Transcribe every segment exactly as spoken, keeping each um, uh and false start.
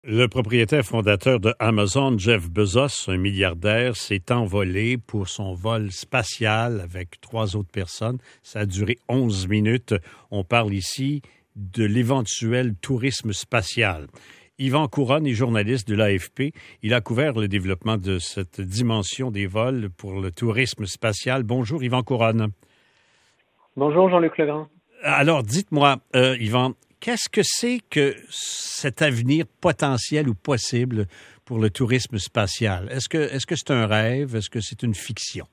Le propriétaire fondateur de Amazon, Jeff Bezos, un milliardaire, s'est envolé pour son vol spatial avec trois autres personnes. Ça a duré onze minutes. On parle ici de l'éventuel tourisme spatial. Yvan Couronne est journaliste de l'A F P. Il a couvert le développement de cette dimension des vols pour le tourisme spatial. Bonjour, Yvan Couronne. Bonjour, Jean-Luc Legrand. Alors, dites-moi, euh, Yvan, qu'est-ce que c'est que cet avenir potentiel ou possible pour le tourisme spatial? Est-ce que est-ce que c'est un rêve? Est-ce que c'est une fiction?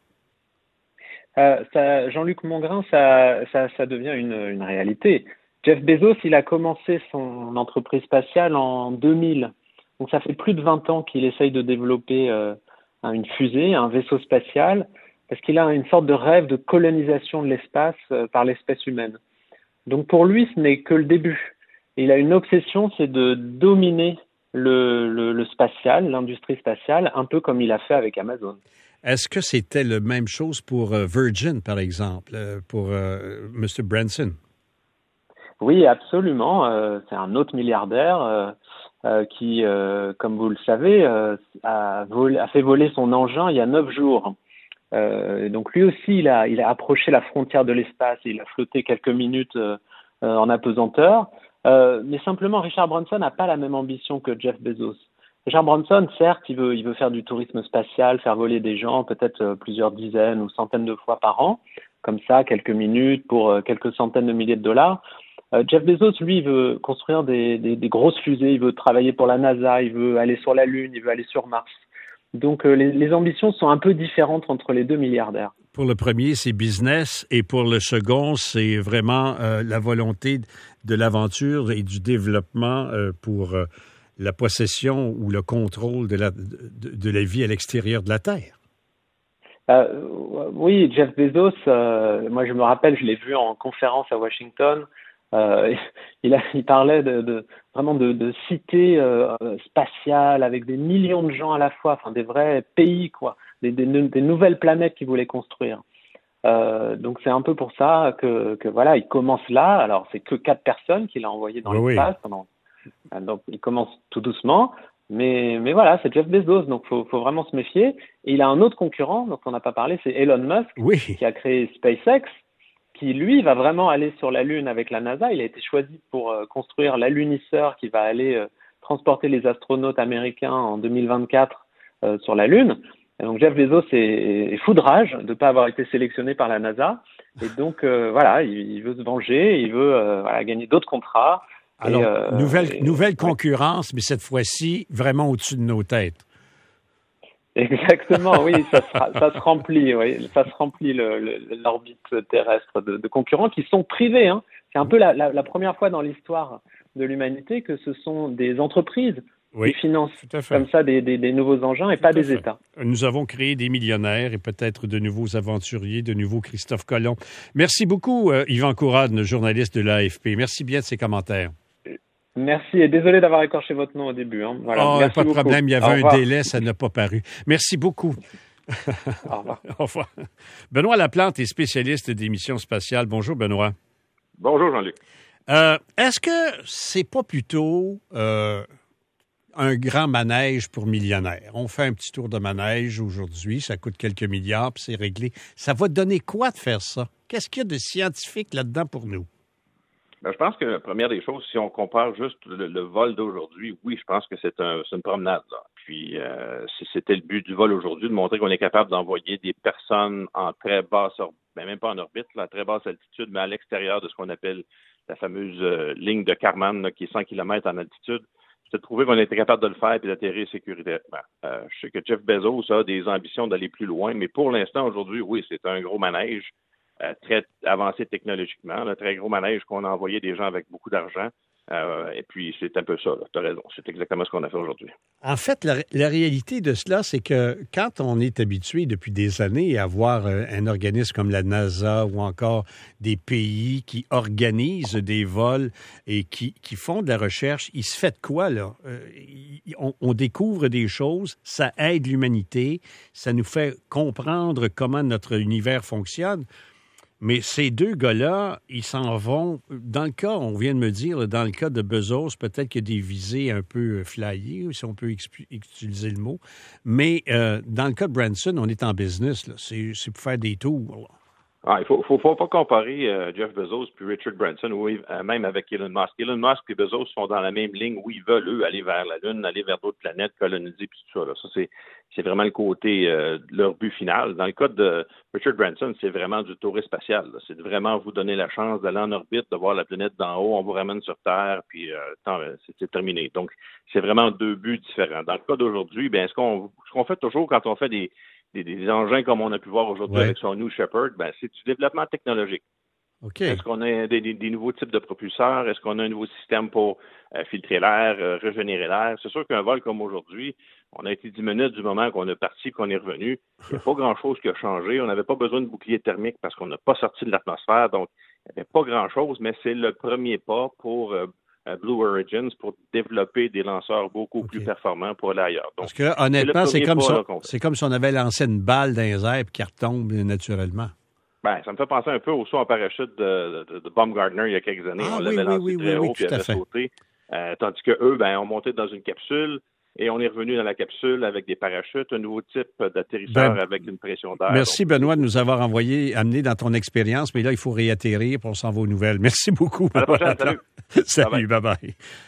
Euh, ça, Jean-Luc Mongrain, ça, ça, ça devient une, une réalité. Jeff Bezos, il a commencé son entreprise spatiale en deux mille. Donc ça fait plus de vingt ans qu'il essaye de développer euh, une fusée, un vaisseau spatial, parce qu'il a une sorte de rêve de colonisation de l'espace euh, par l'espèce humaine. Donc pour lui, ce n'est que le début. Il a une obsession, c'est de dominer le, le, le spatial, l'industrie spatiale, un peu comme il a fait avec Amazon. Est-ce que c'était la même chose pour euh, Virgin, par exemple, euh, pour euh, M. Branson? Oui, absolument. Euh, c'est un autre milliardaire euh, euh, qui, euh, comme vous le savez, euh, a, volé, a fait voler son engin il y a neuf jours. Euh, donc lui aussi, il a, il a approché la frontière de l'espace. Il a flotté quelques minutes euh, euh, en apesanteur. Euh, mais simplement, Richard Branson n'a pas la même ambition que Jeff Bezos. Richard Branson, certes, il veut, il veut faire du tourisme spatial, faire voler des gens peut-être euh, plusieurs dizaines ou centaines de fois par an, comme ça, quelques minutes pour euh, quelques centaines de milliers de dollars. Euh, Jeff Bezos, lui, il veut construire des, des, des grosses fusées, il veut travailler pour la NASA, il veut aller sur la Lune, il veut aller sur Mars. Donc, euh, les, les ambitions sont un peu différentes entre les deux milliardaires. Pour le premier, c'est business, et pour le second, c'est vraiment euh, la volonté de l'aventure et du développement euh, pour euh, la possession ou le contrôle de la, de, de la vie à l'extérieur de la Terre. Euh, oui, Jeff Bezos, euh, moi je me rappelle, je l'ai vu en conférence à Washington. Euh, il, a, il parlait de, de vraiment de, de cités euh, spatiales avec des millions de gens à la fois, enfin des vrais pays quoi, des, des, des nouvelles planètes qu'il voulait construire. Euh, donc c'est un peu pour ça que, que voilà, il commence là. Alors c'est que quatre personnes qu'il a envoyées dans oui, l'espace. Oui. Pendant, donc il commence tout doucement. Mais, mais voilà, c'est Jeff Bezos, donc faut, faut vraiment se méfier. Et il a un autre concurrent dont on n'a pas parlé, c'est Elon Musk, oui. qui a créé SpaceX, qui lui va vraiment aller sur la Lune avec la NASA. Il a été choisi pour euh, construire l'alunisseur qui va aller euh, transporter les astronautes américains en deux mille vingt-quatre euh, sur la Lune. Et donc Jeff Bezos est, est fou de rage de ne pas avoir été sélectionné par la NASA. Et donc euh, voilà, il, il veut se venger, il veut euh, voilà, gagner d'autres contrats. Alors, et, euh, nouvelle, et, nouvelle ouais. concurrence, mais cette fois-ci, vraiment au-dessus de nos têtes. Exactement, oui, ça se, ça se remplit, oui, ça se remplit le, le, l'orbite terrestre de, de concurrents qui sont privés. Hein. C'est un peu la, la, la première fois dans l'histoire de l'humanité que ce sont des entreprises oui, qui financent comme ça des, des, des nouveaux engins et tout pas des fait. États. Nous avons créé des millionnaires et peut-être de nouveaux aventuriers, de nouveaux Christophe Colomb. Merci beaucoup, euh, Yvan Couronne, journaliste de l'A F P. Merci bien de ces commentaires. Merci et désolé d'avoir écorché votre nom au début. Hein. Voilà. Oh, Merci pas de beaucoup. problème, il y avait un délai, ça n'a pas paru. Merci beaucoup. Au revoir. Au revoir. Benoît Laplante est spécialiste des missions spatiales. Bonjour, Benoît. Bonjour, Jean-Luc. Euh, est-ce que c'est pas plutôt euh, un grand manège pour millionnaires? On fait un petit tour de manège aujourd'hui, ça coûte quelques milliards, puis c'est réglé. Ça va donner quoi de faire ça? Qu'est-ce qu'il y a de scientifique là-dedans pour nous? Ben, je pense que la première des choses, si on compare juste le, le vol d'aujourd'hui, oui, je pense que c'est, un, c'est une promenade. Là. Puis, euh, c'était le but du vol aujourd'hui, de montrer qu'on est capable d'envoyer des personnes en très basse orbite, ben, même pas en orbite, là, à très basse altitude, mais à l'extérieur de ce qu'on appelle la fameuse euh, ligne de Kármán, là, qui est cent kilomètres en altitude. C'était de prouver qu'on était capable de le faire et d'atterrir sécuritairement. Euh, je sais que Jeff Bezos a des ambitions d'aller plus loin, mais pour l'instant, aujourd'hui, oui, c'est un gros manège. Euh, très avancé technologiquement, un très gros manège qu'on a envoyé des gens avec beaucoup d'argent. Euh, et puis, c'est un peu ça, tu as raison. C'est exactement ce qu'on a fait aujourd'hui. En fait, la, la réalité de cela, c'est que quand on est habitué depuis des années à voir un organisme comme la NASA ou encore des pays qui organisent des vols et qui, qui font de la recherche, il se fait de quoi, là? Euh, on, on découvre des choses, ça aide l'humanité, ça nous fait comprendre comment notre univers fonctionne. Mais ces deux gars-là, ils s'en vont. Dans le cas, on vient de me dire, dans le cas de Bezos, peut-être qu'il y a des visées un peu flyées, si on peut exp- utiliser le mot. Mais euh, dans le cas de Branson, on est en business. Là. C'est, c'est pour faire des tours. Là. Ah, il faut, faut, faut pas comparer euh, Jeff Bezos puis Richard Branson, ou euh, même avec Elon Musk. Elon Musk et Bezos sont dans la même ligne où ils veulent, eux, aller vers la Lune, aller vers d'autres planètes, coloniser, puis tout ça. Là. Ça, c'est, c'est vraiment le côté euh, de leur but final. Dans le cas de Richard Branson, c'est vraiment du tourisme spatial. Là. C'est de vraiment vous donner la chance d'aller en orbite, de voir la planète d'en haut, on vous ramène sur Terre, puis euh, tant, c'est, c'est terminé. Donc, c'est vraiment deux buts différents. Dans le cas d'aujourd'hui, bien, ce qu'on, ce qu'on fait toujours quand on fait des Des, des engins comme on a pu voir aujourd'hui ouais. avec son New Shepard, ben, c'est du développement technologique. Okay. Est-ce qu'on a des, des, des nouveaux types de propulseurs? Est-ce qu'on a un nouveau système pour euh, filtrer l'air, euh, régénérer l'air? C'est sûr qu'un vol comme aujourd'hui, on a été dix minutes du moment qu'on est parti, qu'on est revenu. Il n'y a pas grand-chose qui a changé. On n'avait pas besoin de bouclier thermique parce qu'on n'a pas sorti de l'atmosphère. Donc, il n'y avait pas grand-chose, mais c'est le premier pas pour euh, Blue Origins pour développer des lanceurs beaucoup okay. plus performants pour aller ailleurs. Donc, parce que honnêtement, c'est, c'est, comme, si on, c'est comme si on avait lancé une balle dans les airs et qu'elle retombe naturellement. Ben, ça me fait penser un peu au saut en parachute de, de, de Baumgartner il y a quelques années. Ah, on oui, l'avait oui, lancé oui, très oui, haut oui, puis il avait sauté. Euh, tandis que eux, ben, ont monté dans une capsule et on est revenu dans la capsule avec des parachutes, un nouveau type d'atterrisseur ben, avec une pression d'air. Merci, donc, Benoît, de nous avoir envoyé, amené dans ton expérience. Mais là, il faut réatterrir pour s'en va aux nouvelles. Merci beaucoup. À la prochaine, salut. Salut, bye-bye.